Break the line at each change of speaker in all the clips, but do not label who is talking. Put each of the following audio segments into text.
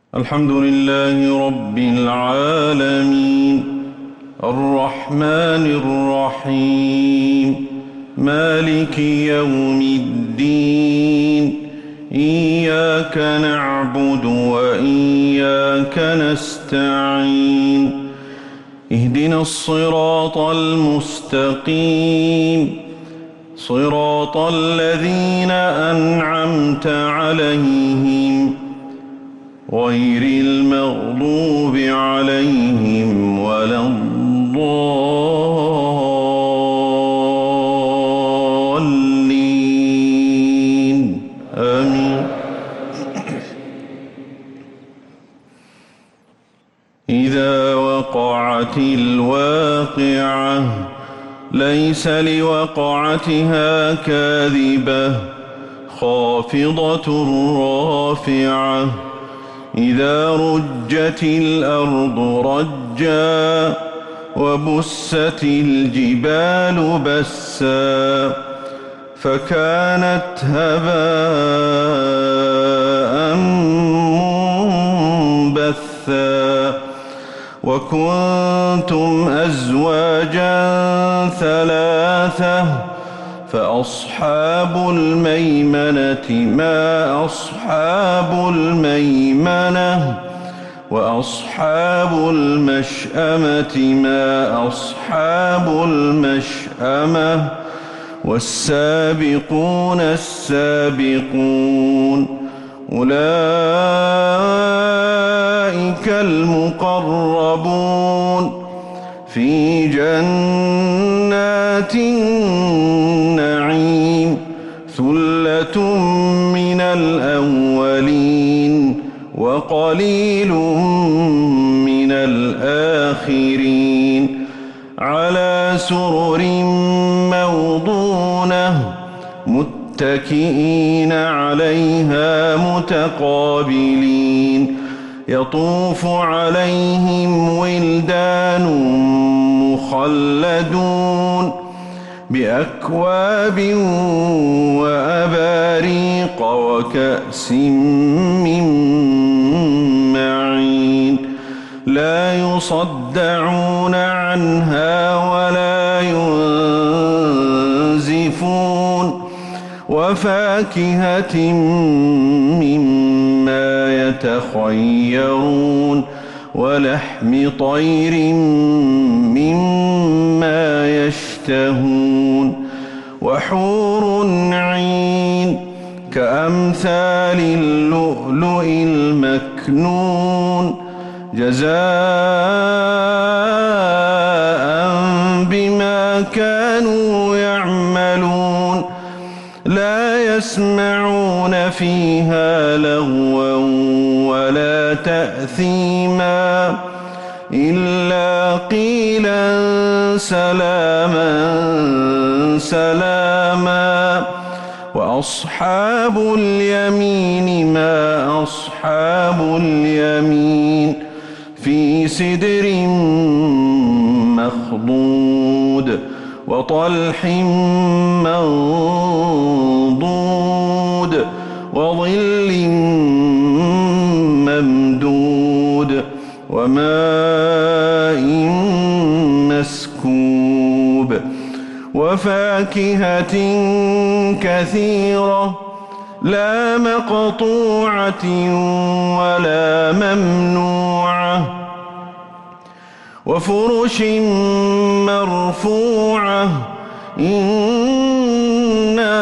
الحمد لله رب العالمين الرحمن الرحيم مالك يوم الدين إياك نعبد وإياك نستعين اهدنا الصراط المستقيم صراط الذين أنعمت عليهم غير المغضوب عليهم ولا الضالين آمين. إذا وقعت الواقعة ليس لوقعتها كاذبة خافضة رافعة إذا رجت الأرض رجا وبست الجبال بسا فكانت هباء منبثا وكنتم أزواجا ثلاثة فأصحاب الميمنة ما أصحاب الميمنة وأصحاب المشأمة ما أصحاب المشأمة والسابقون السابقون أولئك المقربون في جنات النعيم ثلة من الأولين وقليل من الآخرين على سرر موضونة متكئين عليها متقابلين يطوف عليهم ولدان مخلدون بأكواب وأباريق وكأس من معين لا يصدعون عنها ولا ينزفون وفاكهة مما يتخيرون ولحم طير مما يشتهون وحور عين كأمثال اللؤلؤ المكنون جزاء بما كانوا يعملون لا يسمعون فيها لغوا ولا تأثيما إلا قيلا سلاما سلاما وأصحاب اليمين ما أصحاب اليمين في سدر مخضود وطلح منضود وظل ممدود وماء مسكوب وفاكهة كثيرة لا مقطوعة ولا ممنوعة وفرش مرفوعة إنا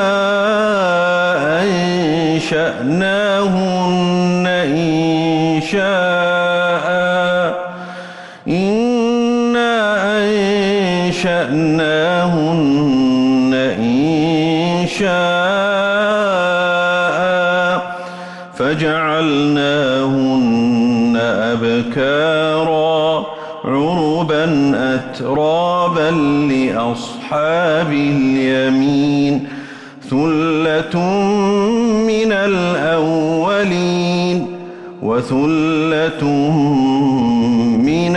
أنشأناهن إنشاء إنا أنشأناهن إنشاء فجعلناهن أبكارا عربا أترابا لأصحاب اليمين ثلة من الأولين وثلة من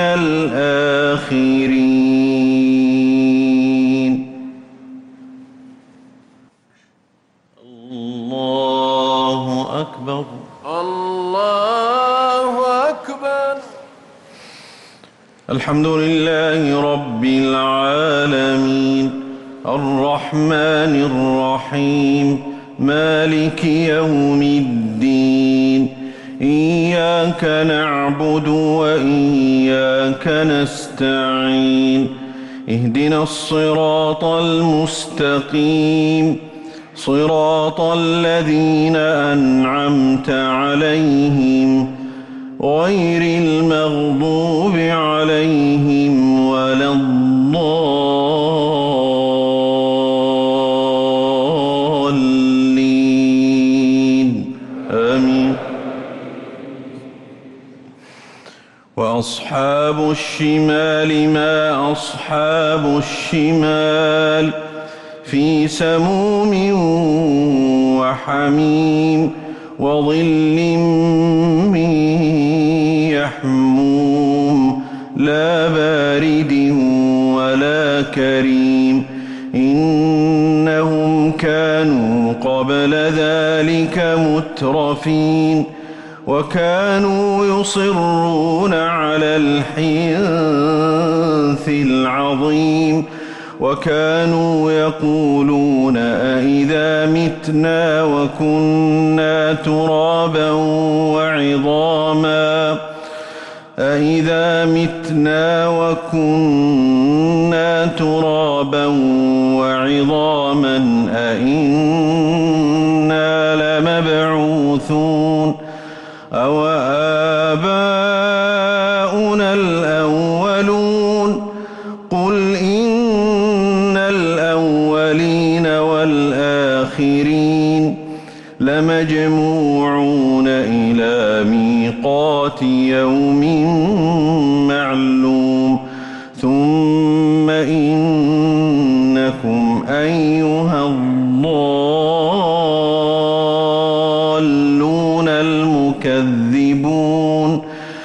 الآخرين. الله أكبر.
الله
الحمد لله رب العالمين الرحمن الرحيم مالك يوم الدين إياك نعبد وإياك نستعين اهدنا الصراط المستقيم صراط الذين أنعمت عليهم غير المغضوب عليهم ولا الضالين آمين. وأصحاب الشمال ما أصحاب الشمال في سموم وحميم وظل من يحموم لا بارد ولا كريم إنهم كانوا قبل ذلك مترفين وكانوا يصرون على الحنث العظيم وكانوا يقولون أئذا متنا وكنا ترابا وعظاما أئذا متنا وكنا ترابا وعظاما أئنا لمبعوثون أو آباؤنا الأولون قل إن الأولين والآخرين لمجموعون إلى ميقات يوم معلوم ثم إنكم أيها الضالون المكذبون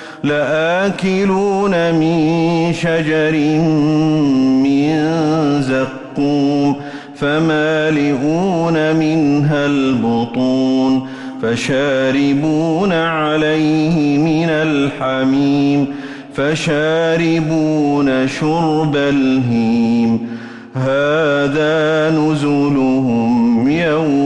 لآكلون من شجر من زقوم فمالئون منها البطون فشاربون عليه من الحميم فشاربون شرب الهيم هذا نزلهم يوم